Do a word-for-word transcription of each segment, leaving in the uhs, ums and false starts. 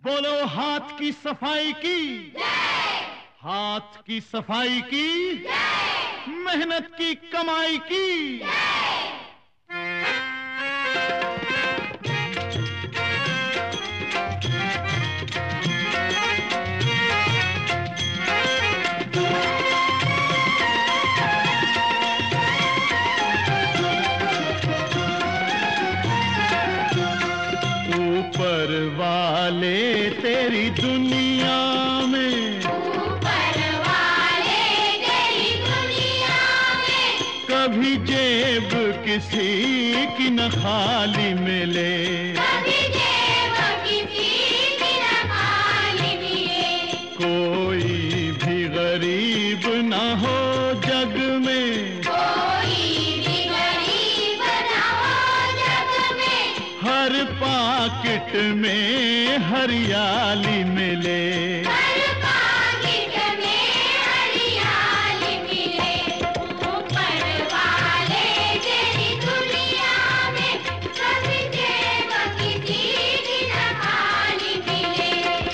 बोलो हाथ की सफाई की, हाथ की सफाई की, मेहनत की कमाई की। ऊपर वाले तेरी दुनिया में, ऊपर वाले तेरी दुनिया में, कभी जेब किसी की न खाली मिले, कभी जेब किसी की न खाली मिले। कोई भी गरीब न हो जग में, कोई भी गरीब न हो जग में, हर पाकिट में हरियाली मिले। हर पाकिट में हरियाली मिले। ऊपर वाले तेरी दुनिया में, कभी जेब किसी की न खाली मिले।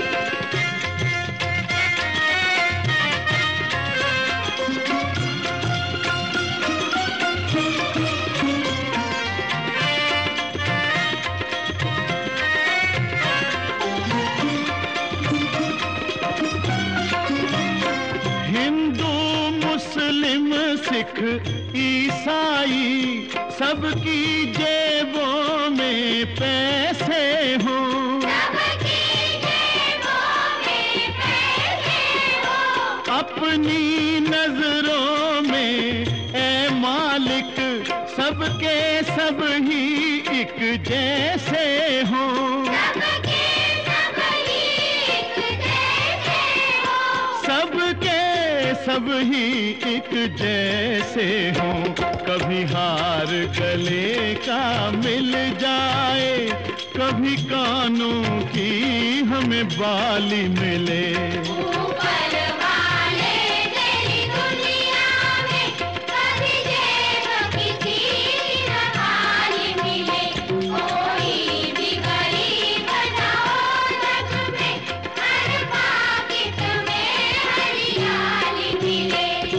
हिंदू मुस्लिम सिख ईसाई, सबकी जेबों में पैसे हों, सबकी जेबों में पैसे हो, अपनी नजरों में ए मालिक सबके सब ही एक जैसे हों। सबके सब एक जैसे हो, सबके सब ही एक जैसे हों। कभी हार गले का मिल जाए, कभी कानों की हमें बाली मिले। ऊपर वाले तेरी दुनिया में, कभी जेब किसी की न खाली मिले। कोई भी गरीब न हो जग में, हर पाकिट में हरियाली मिले।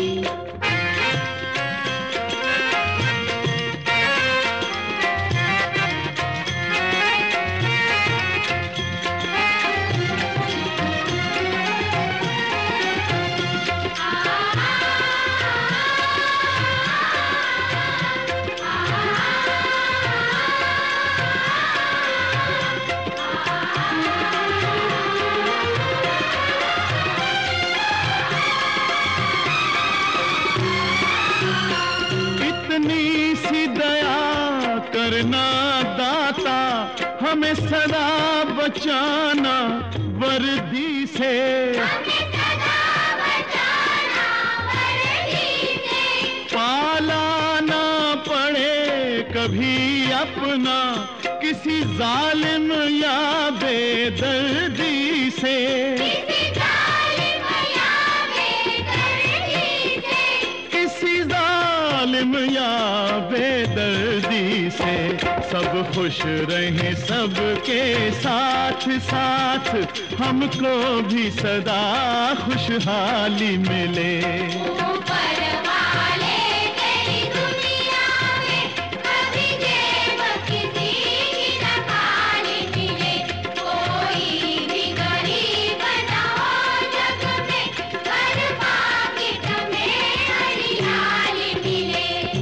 इतनी सी दया करना दाता, हमें सदा बचाना वर्दी से। हमें सदा बचाना वर्दी से, पाला ना पड़े कभी अपना किसी जालिम या बेदर्दी से। किसी जालिम या बेदर्दी से, किसी जालिम या बेदर्दी से। सब खुश रहें सबके साथ साथ, हमको भी सदा खुशहाली मिले। ऊपर वाले तेरी दुनिया में, कभी जेब किसी की न खाली मिले। कोई भी गरीब न हो जग में, हर पाकिट में हरियाली मिले।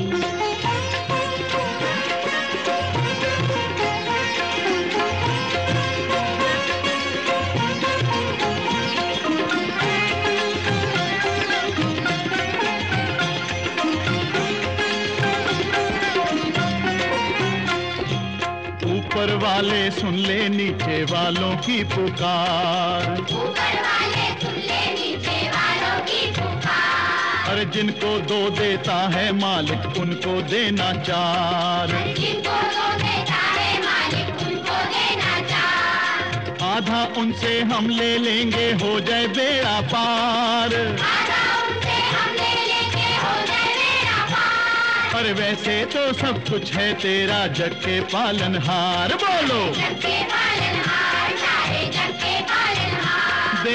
ऊपर वाले सुन ले नीचे वालों की पुकार, ऊपर वाले सुन ले नीचे वालों की पुकार। अरे जिनको दो देता है मालिक उनको देना चार। जिनको दो देता है मालिक उनको देना चार। आधा उनसे हम ले लेंगे हो जाए बेड़ा पार। आधा उनसे हम ले लेंगे हो जाए बेड़ा पार। पर वैसे तो सब कुछ है तेरा जग के पालनहार। बोलो जग के पालनहार, सारे जग के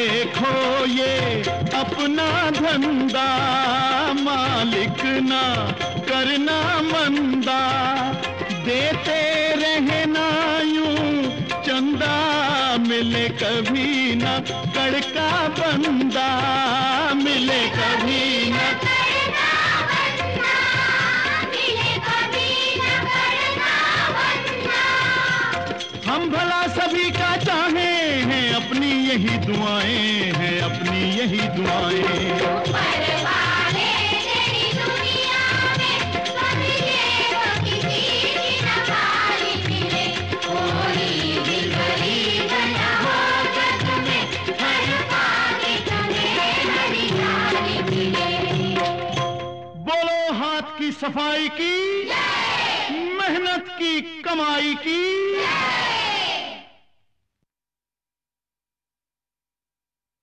देखो ये अपना धंधा, मालिक ना करना मंदा, देते रहना यूं चंदा, मिले कभी न कड़का बंदा, मिले कभी न करना बंदा, मिले कभी न करना बंदा। हम भला सभी का चाहे हैं, अपनी यही दुआएं हैं, अपनी यही दुआएं। ऊपर वाले तेरी दुनिया में समझे तो किसी की न खाली मिले, कोई भी गरीब न हो जग में, हर पाके तुम्हें हरियाली मिले। बोलो हाथ की सफाई की, मेहनत की कमाई की,